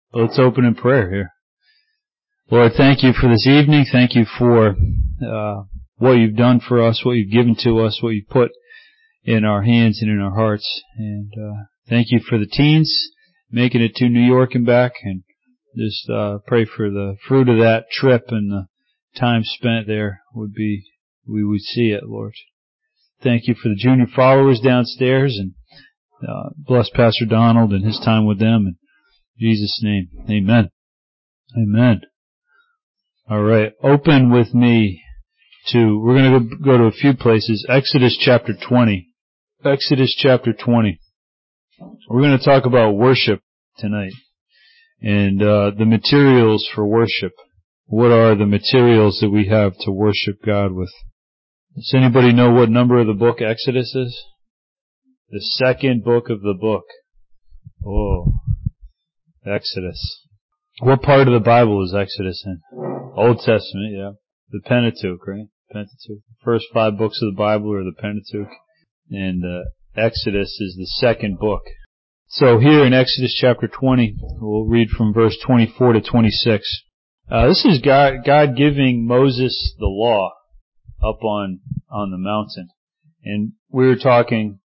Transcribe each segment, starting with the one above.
Let's open in prayer here. Lord, thank you for this evening. Thank you for what you've done for us, what you've given to us, what you've put in our hands and in our hearts. And thank you for the teens making it to New York and back. And just pray for the fruit of that trip and the time spent there we would see it, Lord. Thank you for the junior followers downstairs, and bless Pastor Donald and his time with them. In Jesus' name, amen. Amen. All right, open with me we're going to go to a few places. Exodus chapter 20. Exodus chapter 20. We're going to talk about worship tonight and the materials for worship. What are the materials that we have to worship God with? Does anybody know what number of the book Exodus is? The second book of the book. Oh, Exodus. What part of the Bible is Exodus in? Old Testament, yeah. The Pentateuch, right? Pentateuch. The first 5 books of the Bible are the Pentateuch. And Exodus is the second book. So here in Exodus chapter 20, we'll read from verse 24 to 26. This is God giving Moses the law up on the mountain. And we were talking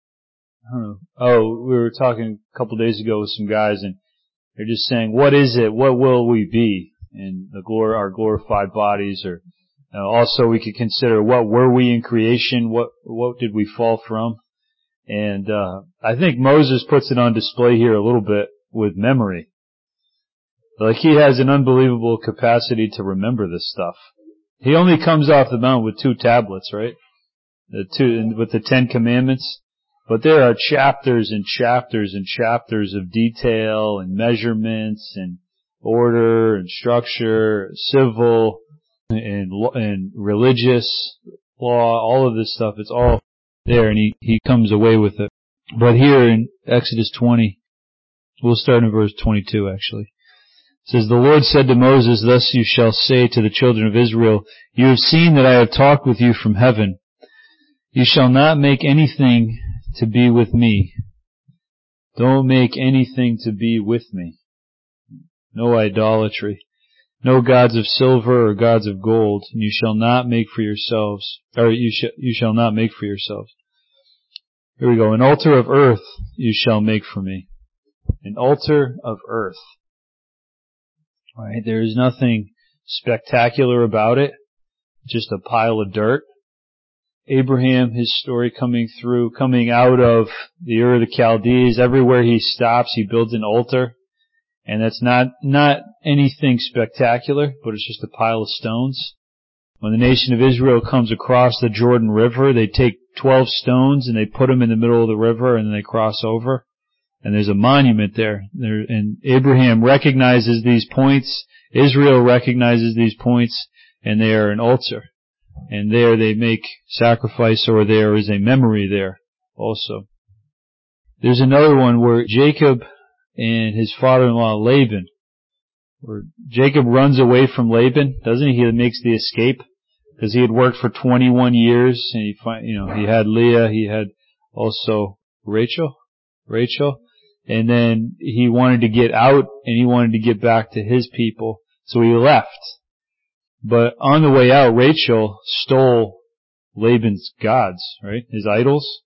a couple days ago with some guys, and they're just saying, what is it? What will we be in our glorified bodies? Or also we could consider, what were we in creation? What did we fall from? And I think Moses puts it on display here a little bit with memory. Like, he has an unbelievable capacity to remember this stuff. He only comes off the mountain with 2 tablets, right? With the 10 Commandments. But there are chapters and chapters and chapters of detail and measurements and order and structure, civil and religious law, all of this stuff. It's all there, and he comes away with it. But here in Exodus 20, we'll start in verse 22 actually. It says, "The Lord said to Moses, Thus you shall say to the children of Israel, You have seen that I have talked with you from heaven. You shall not make anything to be with me." Don't make anything to be with me. No idolatry. No gods of silver or gods of gold. And you shall not make for yourselves. You shall not make for yourselves. Here we go. An altar of earth you shall make for me. An altar of earth. All right, there is nothing spectacular about it. Just a pile of dirt. Abraham, his story coming out of the Ur of the Chaldees, everywhere he stops, he builds an altar. And that's not anything spectacular, but it's just a pile of stones. When the nation of Israel comes across the Jordan River, they take 12 stones and they put them in the middle of the river, and then they cross over. And there's a monument there. And Abraham recognizes these points. Israel recognizes these points, and they are an altar. And there they make sacrifice, or there is a memory there also. There's another one where Jacob and his father-in-law Laban, where Jacob runs away from Laban, doesn't he? He makes the escape because he had worked for 21 years, and he had Leah, he had also Rachel, and then he wanted to get out and he wanted to get back to his people, so he left. But on the way out, Rachel stole Laban's gods, right? His idols.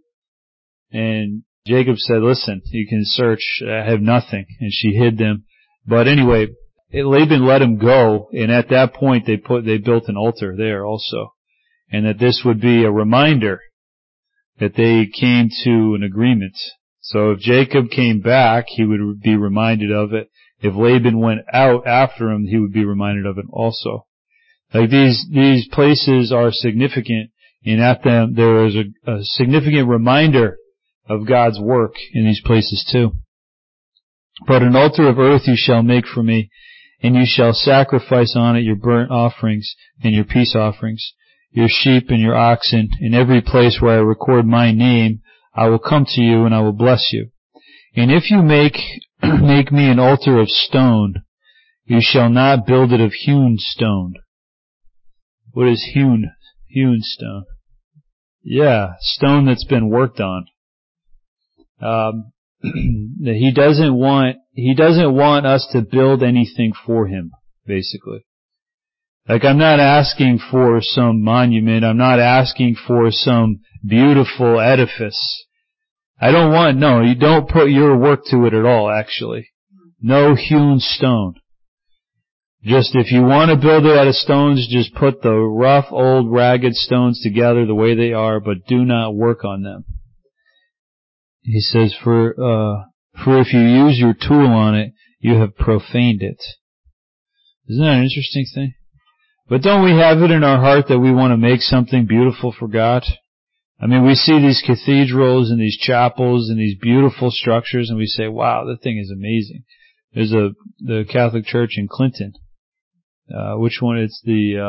And Jacob said, listen, you can search, I have nothing. And she hid them. But anyway, Laban let him go, and at that point they built an altar there also. And that this would be a reminder that they came to an agreement. So if Jacob came back, he would be reminded of it. If Laban went out after him, he would be reminded of it also. Like these places are significant, and at them there is a significant reminder of God's work in these places too. "But an altar of earth you shall make for me, and you shall sacrifice on it your burnt offerings and your peace offerings, your sheep and your oxen. In every place where I record my name, I will come to you and I will bless you. And if you make me an altar of stone, you shall not build it of hewn stone." What is hewn stone? Yeah, stone that's been worked on. that he doesn't want us to build anything for him, basically. Like, I'm not asking for some monument. I'm not asking for some beautiful edifice. You don't put your work to it at all, actually. No hewn stone. Just if you want to build it out of stones, just put the rough, old, ragged stones together the way they are, but do not work on them. He says, for if you use your tool on it, you have profaned it. Isn't that an interesting thing? But don't we have it in our heart that we want to make something beautiful for God? I mean, we see these cathedrals and these chapels and these beautiful structures, and we say, wow, that thing is amazing. There's the Catholic Church in Clinton. Which one? It's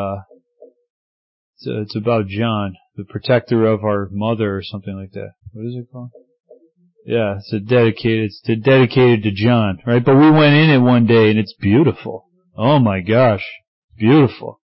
it's about John, the protector of our mother or something like that. What is it called? Yeah, it's dedicated to John, right? But we went in it one day and it's beautiful. Oh my gosh, beautiful.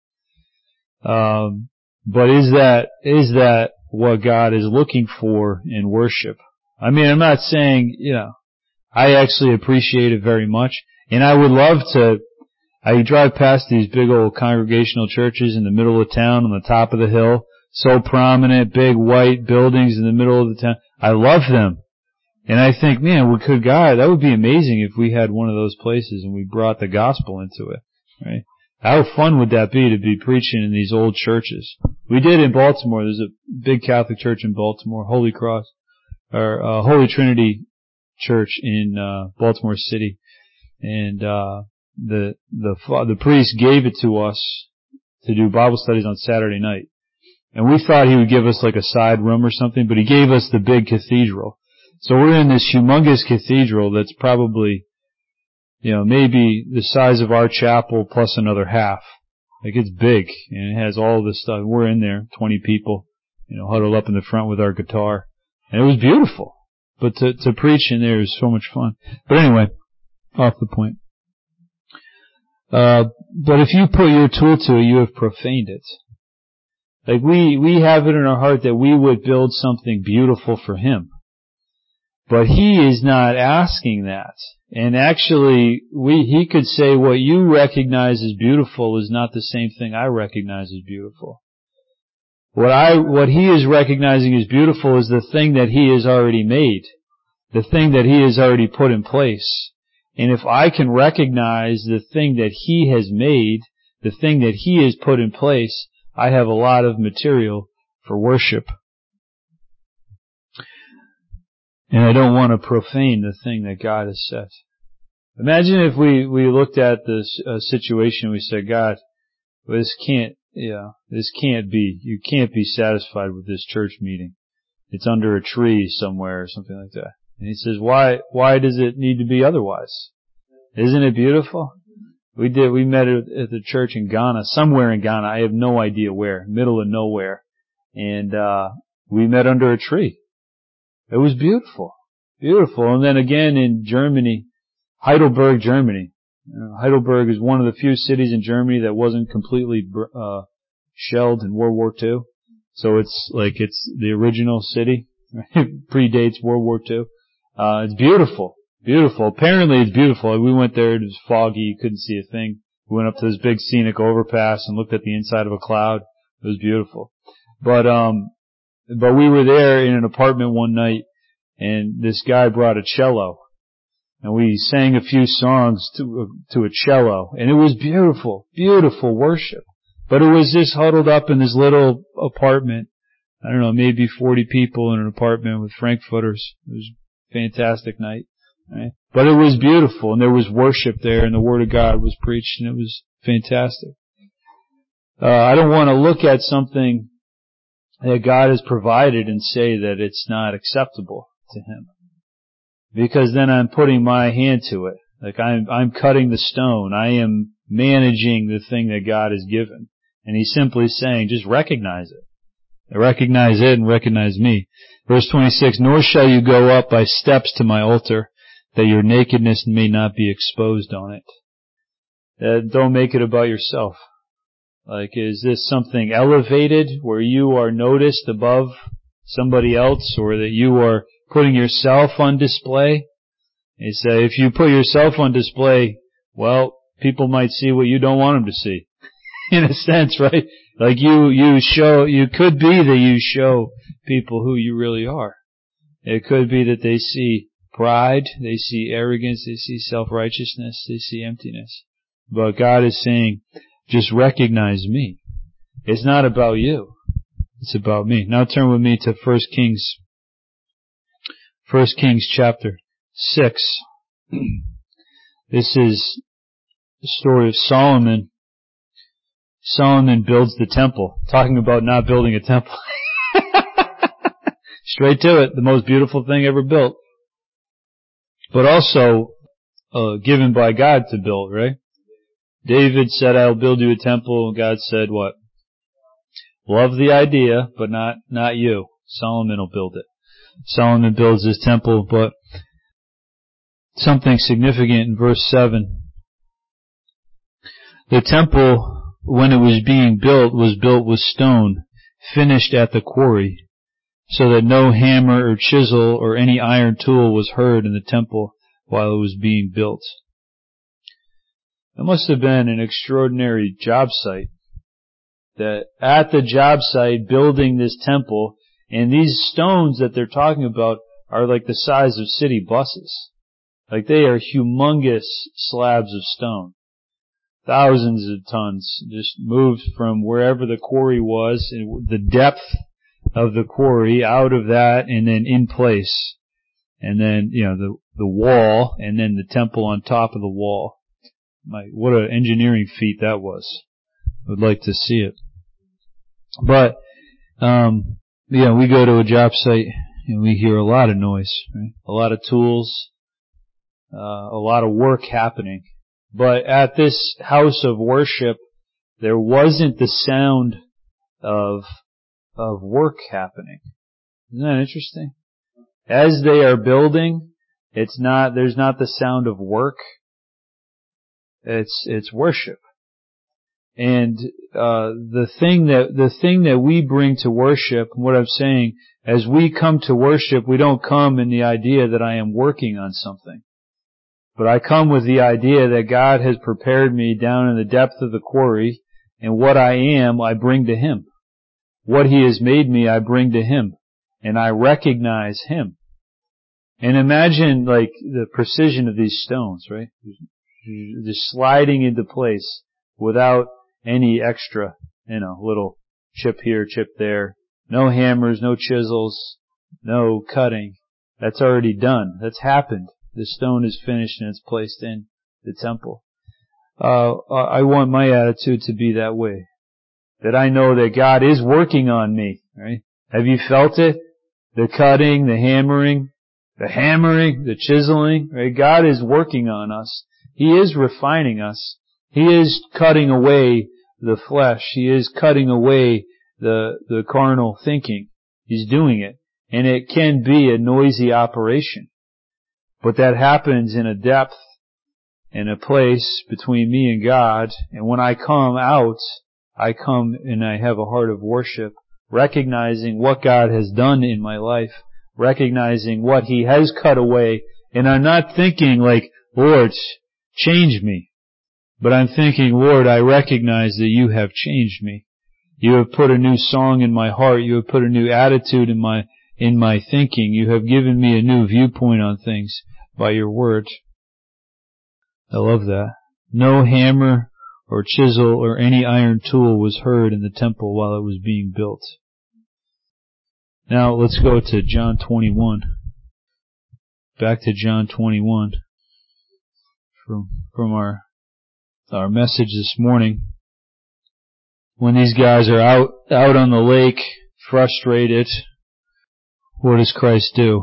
But is that what God is looking for in worship? I mean, I'm not saying, I actually appreciate it very much, and I would love to. I drive past these big old congregational churches in the middle of town on the top of the hill, so prominent, big white buildings in the middle of the town. I love them. And I think, man, that would be amazing if we had one of those places and we brought the gospel into it, right? How fun would that be to be preaching in these old churches? We did in Baltimore. There's a big Catholic church in Baltimore, Holy Trinity Church in Baltimore City. And the priest gave it to us to do Bible studies on Saturday night. And we thought he would give us like a side room or something, but he gave us the big cathedral. So we're in this humongous cathedral that's probably, maybe the size of our chapel plus another half. Like, it's big, and it has all this stuff. We're in there, 20 people, huddled up in the front with our guitar. And it was beautiful. But to preach in there is so much fun. But anyway, off the point. But if you put your tool to it, you have profaned it. Like, we have it in our heart that we would build something beautiful for him. But he is not asking that. And actually, he could say what you recognize as beautiful is not the same thing I recognize as beautiful. What he is recognizing as beautiful is the thing that he has already made. The thing that he has already put in place. And if I can recognize the thing that he has made, the thing that he has put in place, I have a lot of material for worship. And I don't want to profane the thing that God has set. Imagine if we looked at this situation, we said, God, this can't be. You can't be satisfied with this church meeting. It's under a tree somewhere or something like that. And he says, why does it need to be otherwise? Isn't it beautiful? We met at the church in Ghana, somewhere in Ghana. I have no idea where, middle of nowhere. And, we met under a tree. It was beautiful. Beautiful. And then again in Germany, Heidelberg, Germany. Heidelberg is one of the few cities in Germany that wasn't completely, shelled in World War II. So it's the original city. Predates World War II. It's beautiful. Beautiful. Apparently it's beautiful. We went there, it was foggy, you couldn't see a thing. We went up to this big scenic overpass and looked at the inside of a cloud. It was beautiful. But we were there in an apartment one night, and this guy brought a cello. And we sang a few songs to a cello. And it was beautiful. Beautiful worship. But it was just huddled up in this little apartment. I don't know, maybe 40 people in an apartment with Frankfurters. It was a fantastic night. Right? But it was beautiful, and there was worship there, and the Word of God was preached, and it was fantastic. I don't want to look at something that God has provided and say that it's not acceptable to Him. Because then I'm putting my hand to it. Like I'm cutting the stone. I am managing the thing that God has given. And He's simply saying, just recognize it. Recognize it and recognize me. Verse 26, nor shall you go up by steps to my altar, that your nakedness may not be exposed on it. Don't make it about yourself. Like, is this something elevated where you are noticed above somebody else, or that you are putting yourself on display? He said, if you put yourself on display, well, people might see what you don't want them to see. In a sense, right? Like you could be that you show people who you really are. It could be that they see pride, they see arrogance, they see self-righteousness, they see emptiness. But God is saying, just recognize me. It's not about you. It's about me. Now turn with me to 1 Kings chapter 6. This is the story of Solomon. Solomon builds the temple. Talking about not building a temple. Straight to it. The most beautiful thing ever built. But also given by God to build, right? David said, I'll build you a temple. God said what? Love the idea, but not you. Solomon will build it. Solomon builds his temple, but something significant in verse 7. The temple, when it was being built, was built with stone, finished at the quarry, so that no hammer or chisel or any iron tool was heard in the temple while it was being built. It must have been an extraordinary job site. That at the job site building this temple, and these stones that they're talking about are like the size of city buses. Like they are humongous slabs of stone. Thousands of tons just moved from wherever the quarry was, the depth of the quarry, out of that and then in place. And then, the wall and then the temple on top of the wall. What an engineering feat that was. I would like to see it. But, we go to a job site and we hear a lot of noise, right? A lot of tools, a lot of work happening. But at this house of worship, there wasn't the sound of work happening. Isn't that interesting? As they are building, there's not the sound of work. It's worship. And the thing that we bring to worship, what I'm saying, as we come to worship, we don't come in the idea that I am working on something. But I come with the idea that God has prepared me down in the depth of the quarry, and what I am, I bring to Him. What He has made me, I bring to Him. And I recognize Him. And imagine, like, the precision of these stones, right? Just sliding into place without any extra, little chip here, chip there. No hammers, no chisels, no cutting. That's already done. That's happened. The stone is finished and it's placed in the temple. I want my attitude to be that way. That I know that God is working on me, right? Have you felt it? The cutting, the hammering, the chiseling, right? God is working on us. He is refining us. He is cutting away the flesh. He is cutting away the carnal thinking. He's doing it. And it can be a noisy operation. But that happens in a depth, in a place between me and God. And when I come out, I come and I have a heart of worship, recognizing what God has done in my life, recognizing what He has cut away. And I'm not thinking like, Lord, change me. But I'm thinking, Lord, I recognize that You have changed me. You have put a new song in my heart. You have put a new attitude in my thinking. You have given me a new viewpoint on things by Your word. I love that. No hammer or chisel or any iron tool was heard in the temple while it was being built. Now let's go to John 21. Back to John 21 from our message this morning. When these guys are out on the lake, frustrated, what does Christ do?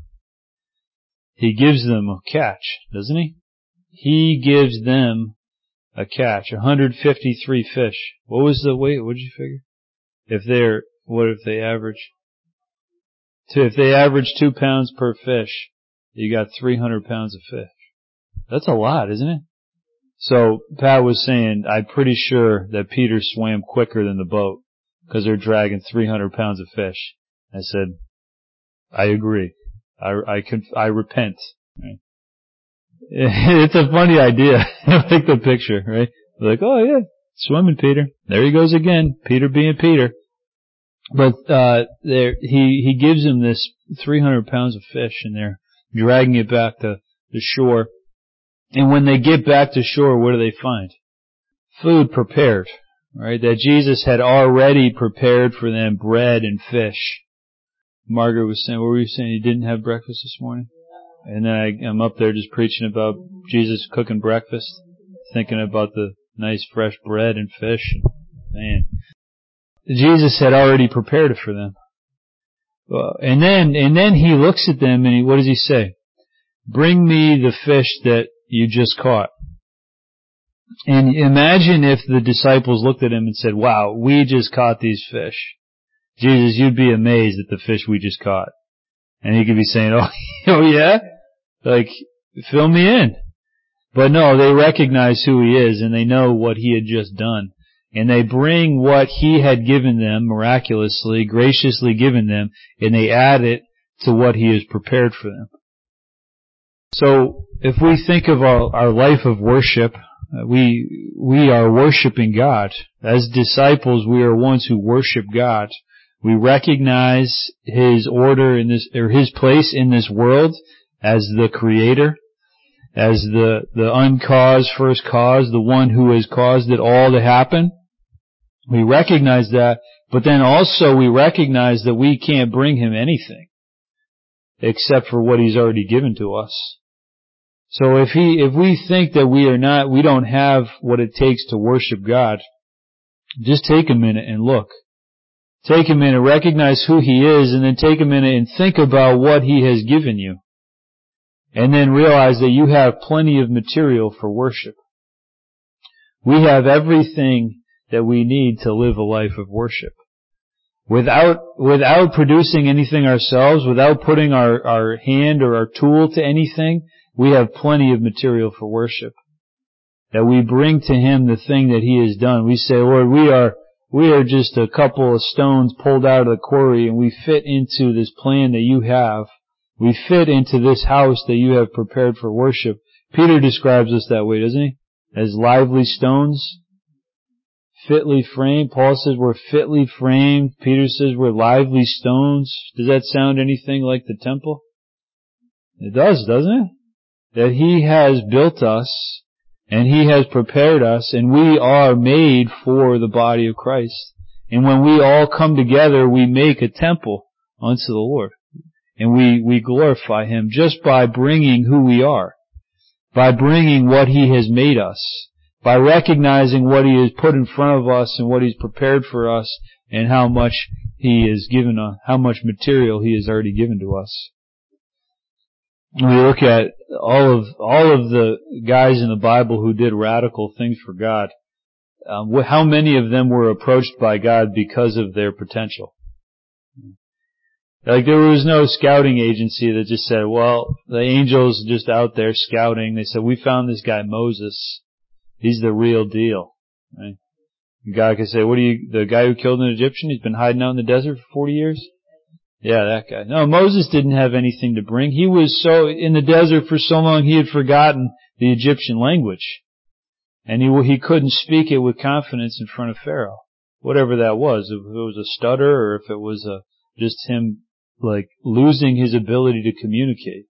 He gives them a catch, doesn't He? He gives them a catch. 153 fish. What was the weight? What did you figure? If they average 2 pounds per fish, you got 300 pounds of fish. That's a lot, isn't it? So Pat was saying, I'm pretty sure that Peter swam quicker than the boat because they're dragging 300 pounds of fish. I said, I agree. I repent. Right? It's a funny idea. I like the picture, right? Like, oh yeah, swimming Peter. There he goes again. Peter being Peter. But, he gives him this 300 pounds of fish and they're dragging it back to the shore. And when they get back to shore, what do they find? Food prepared, right? That Jesus had already prepared for them bread and fish. Margaret was saying, what were you saying? You didn't have breakfast this morning? And then I'm up there just preaching about Jesus cooking breakfast, thinking about the nice fresh bread and fish. Man, Jesus had already prepared it for them. And then he looks at them and what does he say? Bring me the fish that you just caught. And imagine if the disciples looked at him and said, wow, we just caught these fish. Jesus, you'd be amazed at the fish we just caught. And he could be saying, oh yeah? Like, fill me in. But no, they recognize who he is and they know what he had just done. And they bring what he had given them, miraculously, graciously given them, and they add it to what he has prepared for them. So, if we think of our life of worship, we are worshiping God. As disciples, we are ones who worship God. We recognize his order in this, or his place in this world as the creator, as the uncaused first cause, the one who has caused it all to happen. We recognize that, but then also we recognize that we can't bring him anything except for what he's already given to us. So if we think that we don't have what it takes to worship God, just take a minute and look. Take a minute, recognize who he is, and then take a minute and think about what he has given you. And then realize that you have plenty of material for worship. We have everything that we need to live a life of worship. Without producing anything ourselves, without putting our hand or our tool to anything, we have plenty of material for worship. That we bring to him the thing that he has done. We say, Lord, we are just a couple of stones pulled out of the quarry and we fit into this plan that you have. We fit into this house that you have prepared for worship. Peter describes us that way, doesn't he? As lively stones, fitly framed. Paul says we're fitly framed. Peter says we're lively stones. Does that sound anything like the temple? It does, doesn't it? That he has built us and he has prepared us and we are made for the body of Christ. And when we all come together, we make a temple unto the Lord. And we glorify him just by bringing who we are, by bringing what he has made us, by recognizing what he has put in front of us and what he's prepared for us and how much he has given us, how much material he has already given to us. We look at all of the guys in the Bible who did radical things for God. How many of them were approached by God because of their potential? Like there was no scouting agency that just said, well, the angel's just out there scouting. They said, we found this guy Moses. He's the real deal. Right? God could say, the guy who killed an Egyptian, he's been hiding out in the desert for 40 years? Yeah, that guy. No, Moses didn't have anything to bring. He was so in the desert for so long he had forgotten the Egyptian language. And he couldn't speak it with confidence in front of Pharaoh. Whatever that was. If it was a stutter or if it was just him like losing his ability to communicate.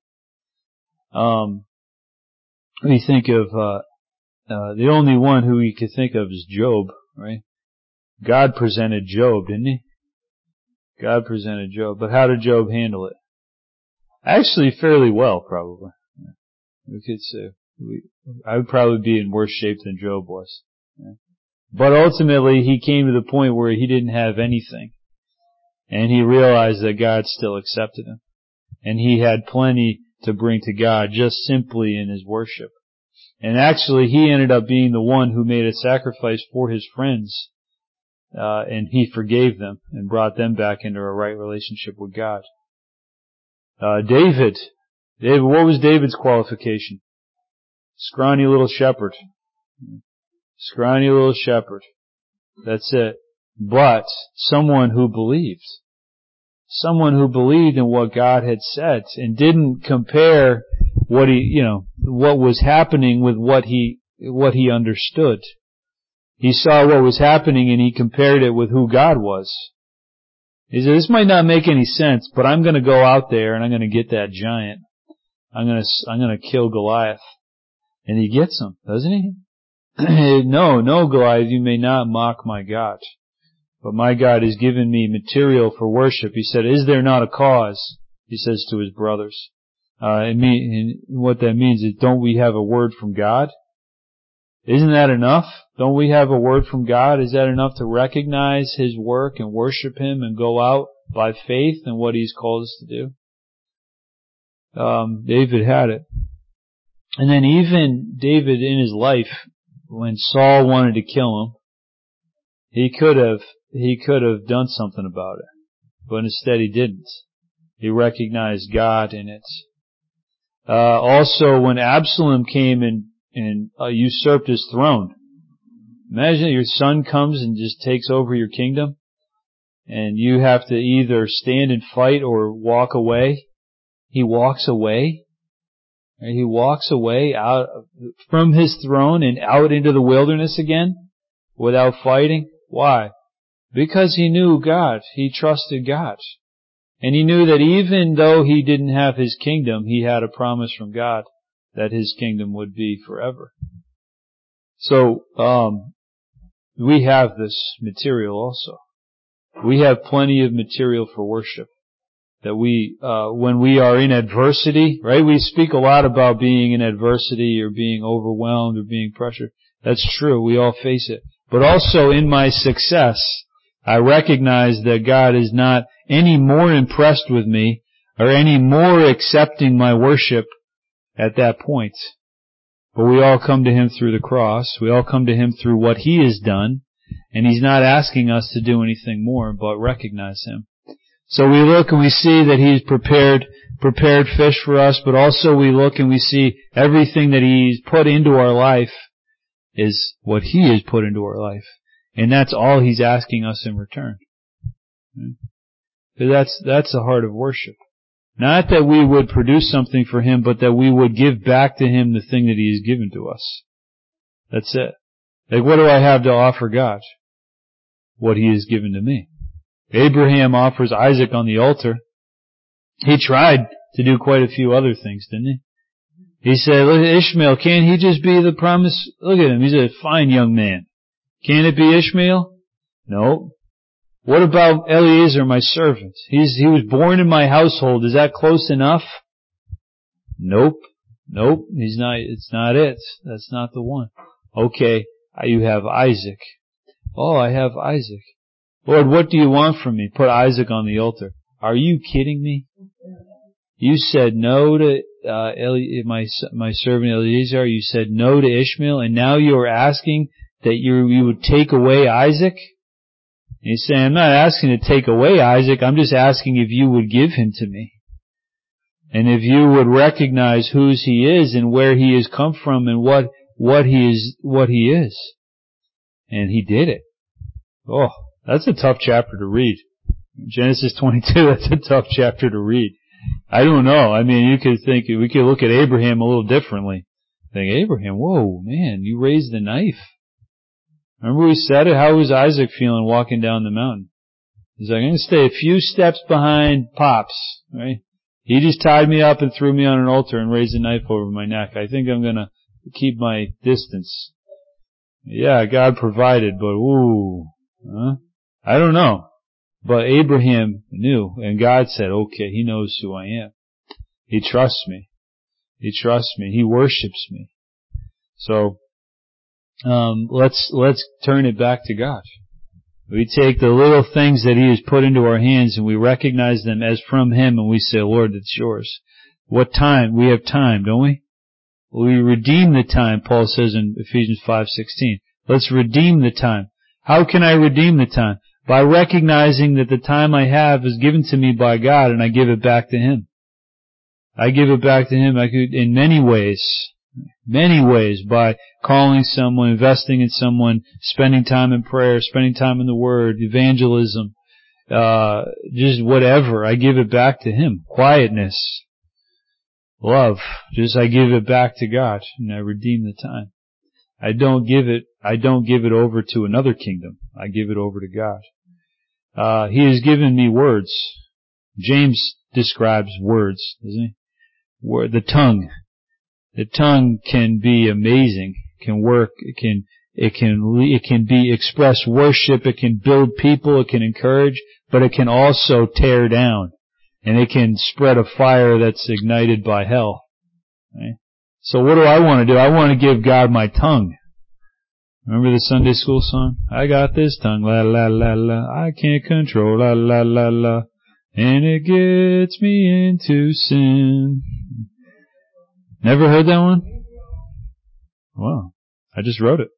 We think of the only one who we could think of is Job, right? God presented Job, didn't he? God presented Job. But how did Job handle it? Actually, fairly well, probably. We could say. I would probably be in worse shape than Job was. But ultimately, he came to the point where he didn't have anything. And he realized that God still accepted him. And he had plenty to bring to God just simply in his worship. And actually, he ended up being the one who made a sacrifice for his friends. And he forgave them and brought them back into a right relationship with God. David, what was David's qualification? Scrawny little shepherd. Scrawny little shepherd. That's it. But someone who believed. Someone who believed in what God had said and didn't compare what was happening with what he understood. He saw what was happening and he compared it with who God was. He said, this might not make any sense, but I'm going to go out there and I'm going to get that giant. I'm going to kill Goliath. And he gets him, doesn't he? No, Goliath, you may not mock my God. But my God has given me material for worship. He said, is there not a cause? He says to his brothers. And what that means is, don't we have a word from God? Isn't that enough? Don't we have a word from God? Is that enough to recognize His work and worship Him and go out by faith in what He's called us to do? David had it. And then even David in his life, when Saul wanted to kill him, he could have done something about it. But instead he didn't. He recognized God in it. Also when Absalom came and usurped his throne. Imagine your son comes and just takes over your kingdom, and you have to either stand and fight or walk away. He walks away. He walks away out from his throne and out into the wilderness again without fighting. Why? Because he knew God. He trusted God. And he knew that even though he didn't have his kingdom, he had a promise from God that his kingdom would be forever. So, we have this material also. We have plenty of material for worship. That when we are in adversity, right? We speak a lot about being in adversity or being overwhelmed or being pressured. That's true. We all face it. But also in my success, I recognize that God is not any more impressed with me or any more accepting my worship at that point. But we all come to Him through the cross. We all come to Him through what He has done. And He's not asking us to do anything more but recognize Him. So we look and we see that He's prepared fish for us, but also we look and we see everything that He's put into our life is what He has put into our life. And that's all He's asking us in return. That's the heart of worship. Not that we would produce something for Him, but that we would give back to Him the thing that He has given to us. That's it. Like, what do I have to offer God? What He has given to me. Abraham offers Isaac on the altar. He tried to do quite a few other things, didn't he? He said, look at Ishmael, can't he just be the promise? Look at him, he's a fine young man. Can't it be Ishmael? No. What about Eliezer, my servant? He was born in my household. Is that close enough? Nope. It's not it. That's not the one. Okay, you have Isaac. Oh, I have Isaac. Lord, what do you want from me? Put Isaac on the altar. Are you kidding me? You said no to my servant Eliezer. You said no to Ishmael, and now you are asking that you would take away Isaac? And He's saying, I'm not asking to take away Isaac. I'm just asking if you would give him to me. And if you would recognize whose he is and where he has come from and what he is. And he did it. Oh, that's a tough chapter to read. Genesis 22, that's a tough chapter to read. I don't know. I mean, we could look at Abraham a little differently. Think, Abraham, whoa, man, you raised the knife. Remember we said it? How was Isaac feeling walking down the mountain? He's like, I'm going to stay a few steps behind Pops, right? He just tied me up and threw me on an altar and raised a knife over my neck. I think I'm going to keep my distance. Yeah, God provided, but I don't know. But Abraham knew, and God said, okay, he knows who I am. He trusts me. He trusts me. He worships me. So, let's turn it back to God. We take the little things that He has put into our hands and we recognize them as from Him and we say, Lord, it's yours. What time? We have time, don't we? We redeem the time, Paul says in Ephesians 5:16. Let's redeem the time. How can I redeem the time? By recognizing that the time I have is given to me by God and I give it back to Him. I give it back to Him in many ways, by calling someone, investing in someone, spending time in prayer, spending time in the Word, evangelism, just whatever. I give it back to Him. Quietness. love. Just I give it back to God and I redeem the time. I don't give it over to another kingdom. I give it over to God. He has given me words. James describes words, doesn't he? The tongue. The tongue can be amazing. It can work. It can be express worship. It can build people. It can encourage, but it can also tear down, and it can spread a fire that's ignited by hell. Right? So what do I want to do? I want to give God my tongue. Remember the Sunday school song? I got this tongue, la la la la. I can't control, la la la la. And it gets me into sin. Never heard that one? Wow. I just wrote it.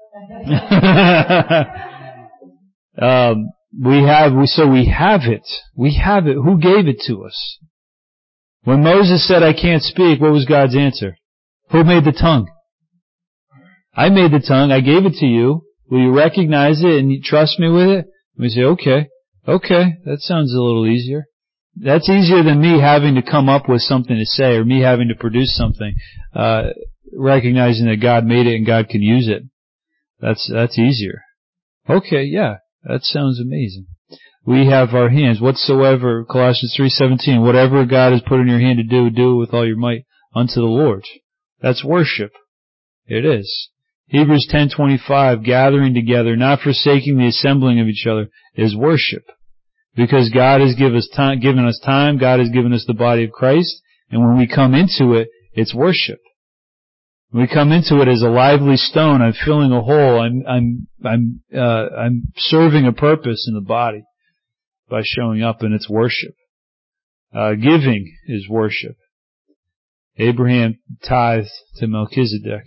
We have it. We have it. Who gave it to us? When Moses said, I can't speak, what was God's answer? Who made the tongue? I made the tongue. I gave it to you. Will you recognize it and you trust me with it? And we say, okay, that sounds a little easier. That's easier than me having to come up with something to say or me having to produce something, recognizing that God made it and God can use it. That's easier. Okay, yeah, that sounds amazing. We have our hands. Whatsoever, Colossians 3:17, whatever God has put in your hand to do, do it with all your might unto the Lord. That's worship. It is. Hebrews 10:25, gathering together, not forsaking the assembling of each other, is worship. Because God has given us time, God has given us the body of Christ, and when we come into it, it's worship. When we come into it as a lively stone, I'm filling a hole, I'm serving a purpose in the body by showing up, and it's worship. Giving is worship. Abraham tithed to Melchizedek.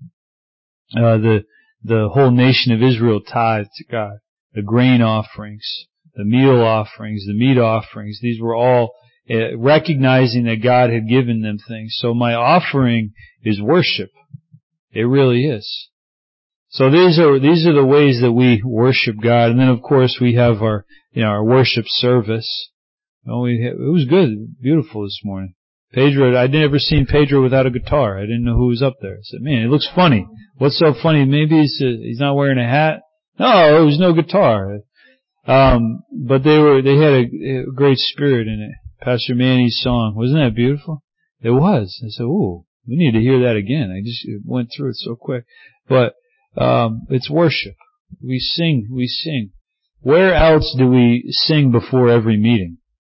The whole nation of Israel tithed to God. The grain offerings, the meal offerings, the meat offerings, these were all recognizing that God had given them things. So my offering is worship. It really is. So these are the ways that we worship God. And then of course we have our worship service. It was good, beautiful this morning. Pedro, I'd never seen Pedro without a guitar. I didn't know who was up there. I said, man, it looks funny. What's so funny? Maybe he's not wearing a hat? No, there was no guitar. But they had a great spirit in it. Pastor Manny's song. Wasn't that beautiful? It was. I said, ooh, we need to hear that again. I just went through it so quick. But, it's worship. We sing. Where else do we sing before every meeting?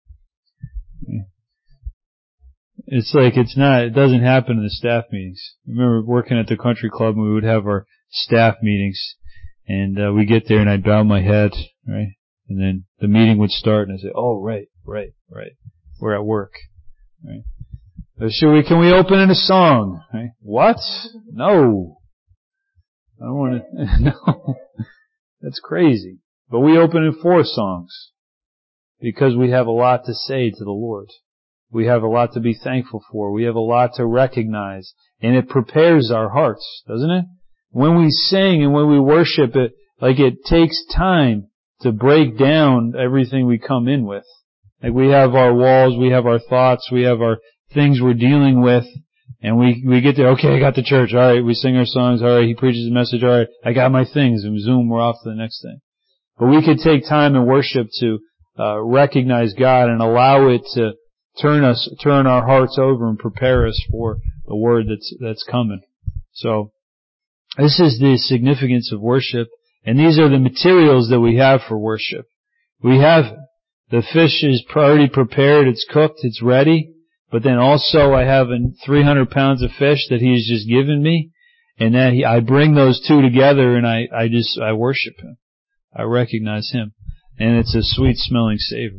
It's like it doesn't happen in the staff meetings. I remember working at the country club and we would have our staff meetings and we get there and I'd bow my head, right? And then the meeting would start and I'd say, oh, right. We're at work, right? Can we open in a song? Right? What? No. I don't want to, no. That's crazy. But we open in 4 songs because we have a lot to say to the Lord. We have a lot to be thankful for. We have a lot to recognize. And it prepares our hearts, doesn't it? When we sing and when we worship it, it takes time to break down everything we come in with. Like we have our walls, we have our thoughts, we have our things we're dealing with, and we get there, okay, I got the church, alright, we sing our songs, alright, he preaches a message, alright, I got my things, and zoom, we're off to the next thing. But we could take time in worship to recognize God and allow it to turn our hearts over and prepare us for the word that's coming. So, this is the significance of worship, and these are the materials that we have for worship. We have the fish is already prepared, it's cooked, it's ready, but then also I have 300 pounds of fish that He's just given me, and then I bring those two together and I worship Him. I recognize Him, and it's a sweet smelling savor.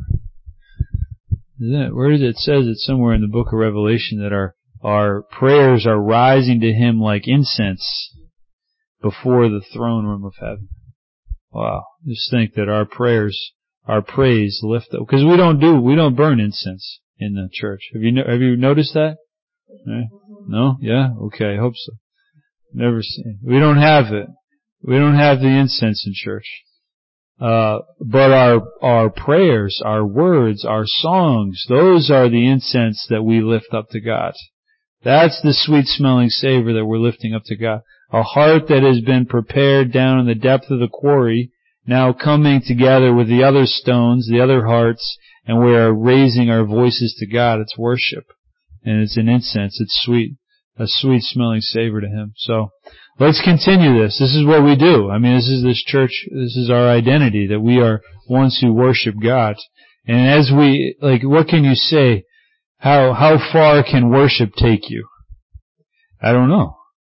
Where it says it somewhere in the book of Revelation that our prayers are rising to Him like incense before the throne room of heaven. Wow. Just think that our prayers, our praise lift up. Because we don't burn incense in the church. Have you noticed that? No? Yeah? Okay, I hope so. Never seen. We don't have it. We don't have the incense in church. But our prayers, our words, our songs, those are the incense that we lift up to God. That's the sweet-smelling savor that we're lifting up to God. A heart that has been prepared down in the depth of the quarry, now coming together with the other stones, the other hearts, and we are raising our voices to God. It's worship. And it's an incense. It's sweet. A sweet-smelling savor to Him. So, let's continue this. This is what we do. I mean, this is this church, this is our identity, that we are ones who worship God. And as we, what can you say? How far can worship take you? I don't know.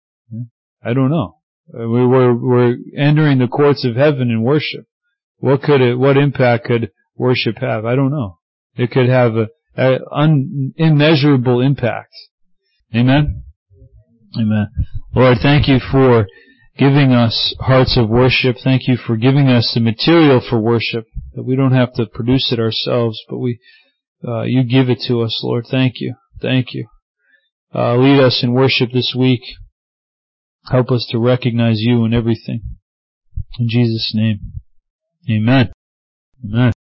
We're entering the courts of heaven in worship. What impact could worship have? I don't know. It could have an immeasurable impact. Amen? Amen. Lord, thank you for giving us hearts of worship. Thank you for giving us the material for worship, that we don't have to produce it ourselves, but you give it to us, Lord. Thank you. Thank you. Lead us in worship this week. Help us to recognize you in everything. In Jesus' name. Amen. Amen.